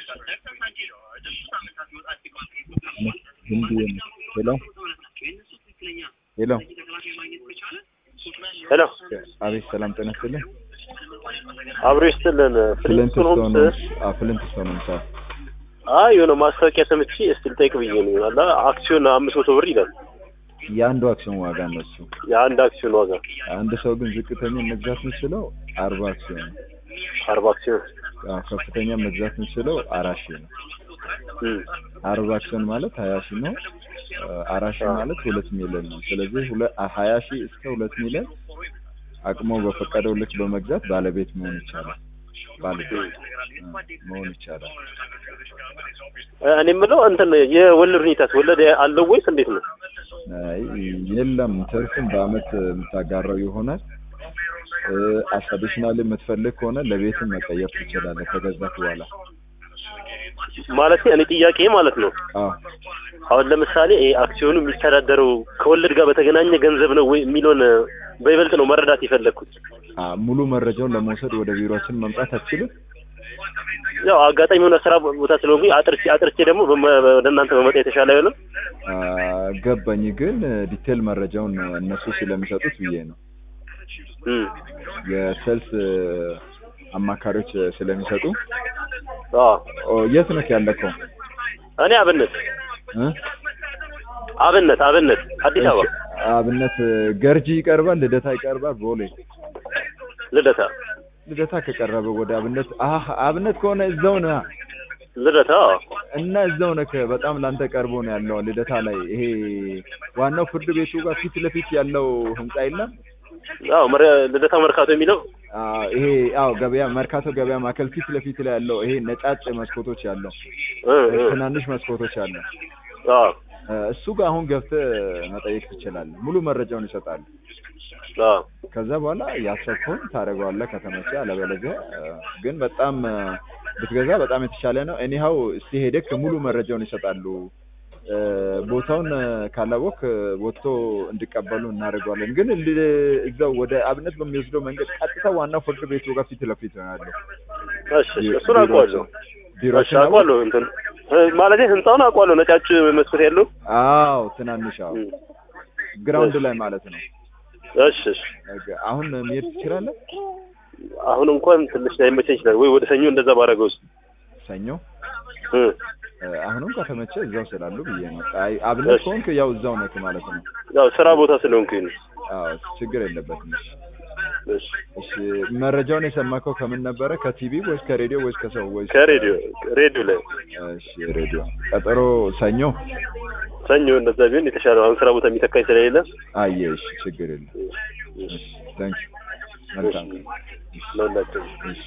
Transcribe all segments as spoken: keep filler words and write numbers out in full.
ሄሎ ሄሎ ሄሎ አቤት ሰላም ጤና ይስጥልኝ አብሮ ይስጥልን ፍሊንትስቶን ፍሊንትስቶን ነው አይ የሆነ ማስታወቂያ ተመቺ እስቲ ልጠይቅ ብዬ ነው አላ አክሲዮን አምስት መቶ ብር ይላል የአንዱ አክሲዮን ዋጋ ነው እሱ የአንድ አክሲዮን ዋጋ አንድ ሰው ግን ዝቅተኛ መግዛት የሚችለው አርባ አክሲዮን ነው አርባ አክሲዮን አዎ ከፍተኛ መግዛት የሚችለው አራት ሺህ ነው እም አርባ አክሲዮን ማለት ሀያ ሺህ ነው አራት ሺህ ማለት ሁለት ሚሊዮን ነው ስለዚህ ሀያ ሺህ እስከ ሁለት ሚሊዮን አቅሞ በፈቀደው ልክ በመግዛት ባለቤት መሆን ይቻላል ባለቤት መሆን ይቻላል እኔ የምለው እንትን የወለድ ሁኔታስ ወለድ አለው ወይስ እንዴት ነው አይ የለም ትርፍን በአመት የምታጋራው ይሆናል አዲሽናል የምትፈልግ ከሆነ ለቤትም መቀየር ትችላለህ ከገዛክ በኋላ ማለት እኔ ጥያቄ ማለት ነው አዎ አሁን ለምሳሌ አክሲዮኑ የሚስተዳደረው ከወለድ ጋር በተገናኘ ገንዘብ ነው ወይ የሚሉን በይበልጥ ነው መረዳት ይፈልኩት አ ሙሉ መረጃውን ለመውሰድ ወደ ቢሮአችን መምጣት አትችልም ያው አጋጣሚ ሆነ ስራ ቦታ ስለሆንኩኝ አጥርቼ አጥርቼ ደግሞ ወደ እናንተ በመጣ የተሻለ አይሆንም ገባኝ ግን ዲቴል መረጃውን እነሱ ስለሚሰጡት ብዬ ነው እም የሰልስ አማካሪዎች ስለሚሰጡ አዎ የት ነው ያለከው እኔ አብነት እ አብነት አብነት አዲስ አበባ አብነት ገርጂ ይቀርባል ልደታ ይቀርባል ቦሌ ልደታ ልደታ ከቀረበ ወደ አብነት አህ አብነት ከሆነ እዛው ነው ልደታ እና እዛው ነው በጣም ላንተ ቀርቦ ነው ያለው ልደታ ላይ ይሄ ዋናው ፍርድ ቤቱ ጋር ፊት ለፊት ያለው ህንጻ የለም አዎ ልደታ መርካቶ የሚለው አዎ ይሄ አዎ ገበያ መርካቶ ገበያ ማከል ፊት ለፊት ላይ ያለው ይሄ ነጫጭ መስኮቶች ያለው ትናንሽ መስኮቶች ያለው አዎ እሱ ጋር አሁን ገብተህ መጠየቅ ትችላለህ ሙሉ መረጃውን ይሰጣል አዎ ከዛ በኋላ ያሰብከውን ታረጋዋለህ ከተመቸ አለበለዚያ ግን በጣም ብትገዛ በጣም የተሻለ ነው እኔው እስቲ ሄደክ ሙሉ መረጃውን ይሰጣሉ ቦታውን ካላወቅ ወጥቶ እንዲቀበሉ እናደርጋለን ግን እዛው ወደ አብነት በሚወስደው መንገድ ቀጥታ ዋናው ፍርድ ቤቱ ጋር ፊት ለፊት ነው ያለው እሺ እሱን አውቀዋለሁ ቢሮአችን አውቀዋለሁ እንትን ማለት ህንጻውን አውቀዋለሁ ነጫጭ መስኮት ያለው አዎ ትናንሽ አዎ ግራውንድ ላይ ማለት ነው እሺ እሺ አሁን መሄድ ትችላለህ አሁን እንኳን ትንሽ ላይመቸኝ ይችላል ወይ ወደ ሰኞ እንደዛ ባረገውስ ሰኞ እ አሁንም ከተመቸ እዛው ስላሉ ብዬ ነው አይ አብነት ኮንክ ያው እዛው ነክ ማለት ነው ያው ስራ ቦታ ስለሆንኩኝ አዎ ችግር የለበትም እሺ እሺ መረጃውን የሰማከው ከምን ነበረ ከቲቪ ወይስ ከሬዲዮ ወይስ ከሰው ወይስ ከሬዲዮ ሬዲዮ ላይ እሺ ሬዲዮ ቀጠሮ ሰኞ ሰኞ እንደዛ ቢሆን የተሻለ አሁን ስራ ቦታ የሚተካኝ ስለሌለ አየሽ ችግር የለም እሺ ታንክ ዩ መልካም ለላችሁ እሺ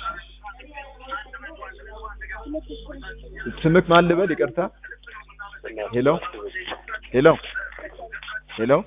ስምክ ማን ልበል ይቅርታ ሄሎ ሄሎ ሄሎ